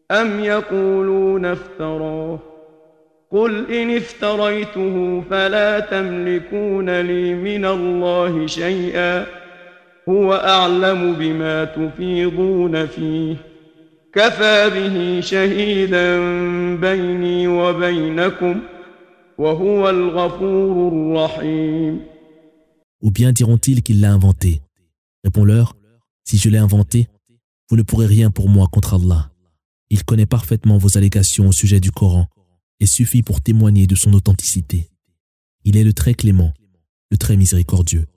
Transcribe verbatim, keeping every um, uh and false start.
أم يقولون افتراه قل إن افتريته فلا تملكون لي من الله شيئا هو أعلم بما تفيضون فيه كفى به شهيدا بيني وبينكم وهو الغفور الرحيم. Ou bien diront-ils qu'il l'a inventé? Réponds-leur, si je l'ai inventé, vous ne pourrez rien pour moi contre Allah. Il connaît parfaitement vos allégations au sujet du Coran et suffit pour témoigner de son authenticité. Il est le très clément, le très miséricordieux.